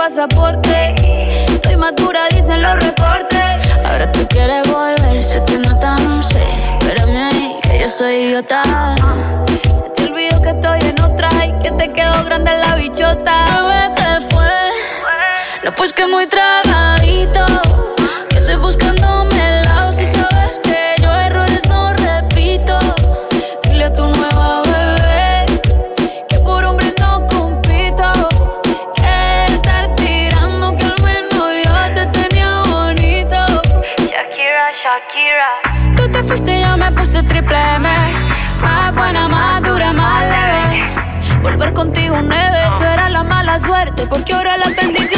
pasaporte. Estoy madura, dicen los reportes. Ahora tú quieres volver, se te nota, no sé. Espérame ahí, que yo soy idiota. Se te olvidó que estoy en otra y que te quedó grande la bichota. Bebé, ¿qué fue? No, pues que muy tragadito, que estoy buscándome el lado. Si sabes que yo errores no repito. Dile a tu nueva bebé que por hombre no compito. Que estar tirando, que al menos yo te tenía bonito. Shakira, Shakira. Tú te fuiste y yo me puse triple M. Más buena, más dura, más leve. Volver contigo, neve. Tú eras la mala suerte, porque ahora la bendición